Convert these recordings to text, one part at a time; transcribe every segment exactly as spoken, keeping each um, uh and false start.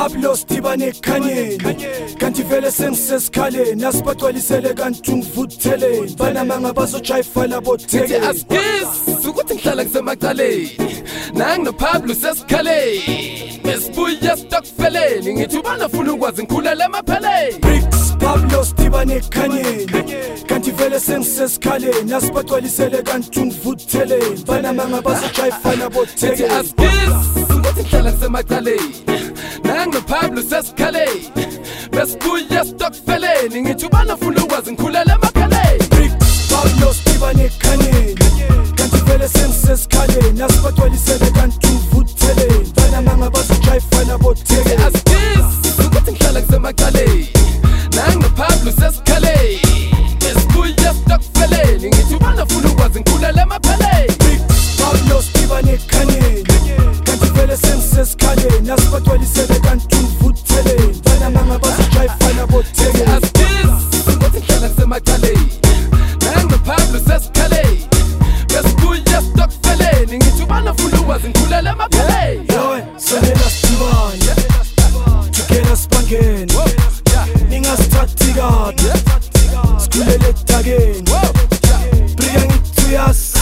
Pablo Stibane Kanye kanti vele sengisesikhaleni asibagcwalisele kanti ungivutheleni bana manga bazojive labo Ngithi askis ukuthi ngihlala ngisemacaleni nang no Pablo sesikhaleni besibuya stokfeleni ngithi ubana ufuna ukwazi ngikhulele emapheleni Bricks Pablo Stibane Kanye kanti vele sengisesikhaleni asibagcwalisele kanti ungivutheleni bana manga bazojive labo Ngithi askis ukuthi ngihlala ngisemacaleni nang no Pablo sesikhaleni besibuya stokfeleni ngithi ubana ufuna ukwazi ngikhulele emapheleni Bricks Pablo Stibane Kanye kanti vele sengisesikhaleni asibagcwalisele kanti ungivutheleni bana manga bazojive labo Ngithi askis ukuthi ngihlala ngisemacaleni nang no Pablo sesikhaleni besibuya stokfeleni ngithi ubana ufuna ukwazi ngikhulele emapheleni Bricks Pablo Stibane Kanye kanti vele sengisesikhaleni asibagcwalisele kanti ungivutheleni bana manga bazojive labo Ngithi askis ukuthi ngihlala ngisemacaleni nang no Pablo sesikhaleni besibuya stokfeleni ngithi ubana ufuna ukwazi ngikhulele emapheleni Yowe sonela Stibane Tukela sibangeni ningasithathi kade sikhulele edakeni Briya ngithi uyasi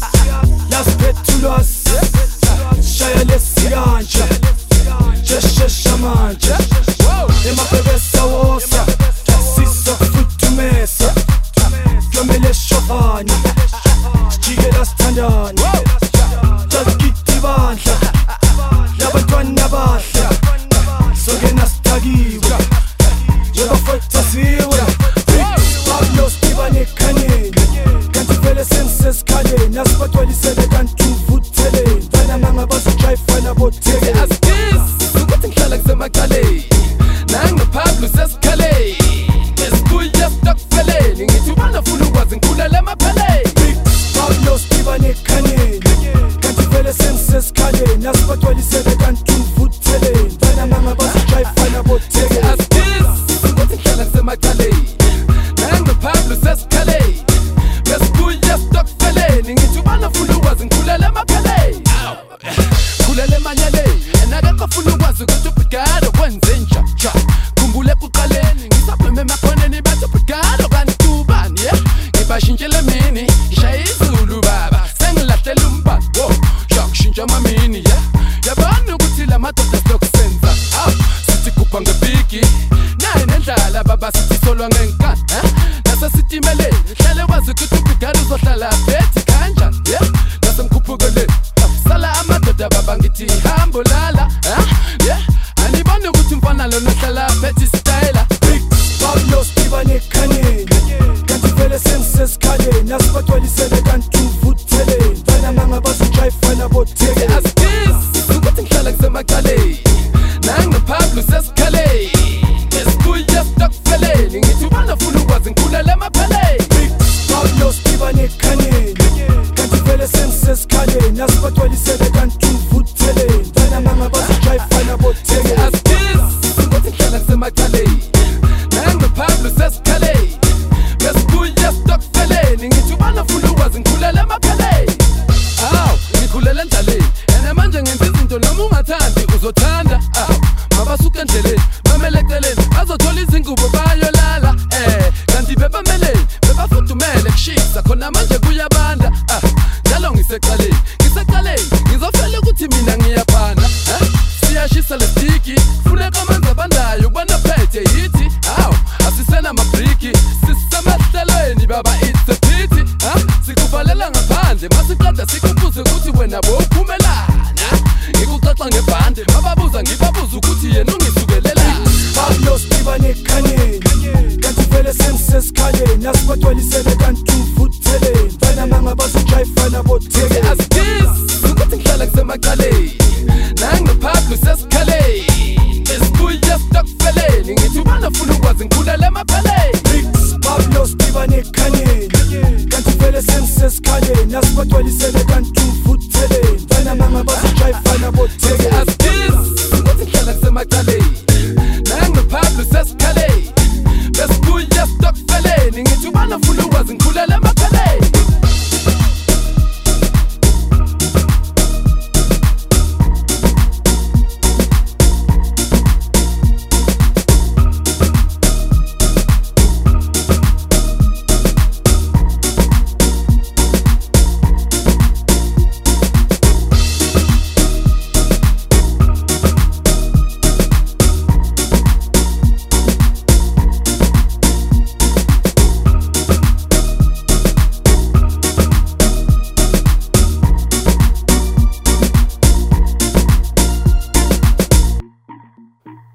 yasiphethulwasi shaya lesikanje sheshesha manje emabhebesa wosa sisokufuthumesa Glomele shovani sijikela sithandani Jazigidi bandla labantwana bahle songena sitakiwe yebafethasiwe Pablo Stibane Kanye kanti vele sengisesikhaleni asibagcwalisele kanti ungivutheleni bana manga bazojive labo Ngithi askis ukuthi ngihlala ngisemacaleni nang no Pablo sesikhaleni besibuya stokfeleni ngithi ubana ufuna ukwazi ngikhulele emapheleni Pablo Stibane Kanye kanti vele sengisesikhaleni asibagcwalisele kanti ungivutheleni bana manga bazojive labo Ngithi askis ukuthi ngihlala ngisemacaleni nang no Pablo sesikhaleni besibuya stokfeleni ngithi ubana ufuna ukwazi ngikhulele emapheleni khulele emanyeleni enakekho ufuna ukwazi ukuthi ubhigado kwenze nja khumbule kuqaleni ngisabheme emakhoneni bethu ubhigado kanti ubani yeah ngibashintshele mini ngishaya izulu baba sengilahlela umbani wo shakushintsha mamini yeah yabona ukuthi la madoda sokusenza aw sithi kupha ngebiki naye nendlala baba sithi solwa ngenkani eh nasesitimeleni hlale wazi ukuthi ubhigado uzohlala bethi kanjani yeah nasemkhuphukeleni sala amadoda baba ngithi hambo lala eh yeah anibona ukuthi mfana lo nohlala bethi style Pablo Stibane Kanye kanti vele sengisesikhaleni asibagcwalisele kanti ungivutheleni bana manga bazojive labo Ngithi askis ukuthi ngihlala ngisemacaleni nang no Pablo sesikhaleni besibuya stokfeleni ngithi ubana ufuna ukwazi ngikhulele emapheleni Pablo Stibane Kanye kanti vele sengisesikhaleni asibagcwalisele kanti ungivutheleni bana manga bazojive labo Ngithi askis ukuthi ngihlala ngisemacaleni nang no Pablo sesikhaleni besibuya stokfeleni ngithi ubana ufuna ukwazi ngikhulele emapheleni aw ngikhulele endlaleni ene manje ngenza izinto noma ungathandi uzothanda aw mabasuka endleleni bamelekeleni bazothola izingubo bayolala eh kanti bebameleni bebafudumele kushisa khona manje kuyabanda ah njalo ngisecaleni ngisecaleni ngizofela ukuthi mina ngiyaphanda eh siyashisa lestiki funeka amanzi abandayo kubona phethe yithi aw asisena mabriki sisemehlelweni baba it's a pity ah sikuvalela ngaphandle masiqeda sikubuze ukuthi wena bowuphumelana ngikuxaxa ngebhande bababuza ngibabuza ukuthi yena ungisukelela Pablo Stibane Kanye kanti vele sengisesikhaleni asibagcwalisele kanti ungivutheleni bana manga bazojive labo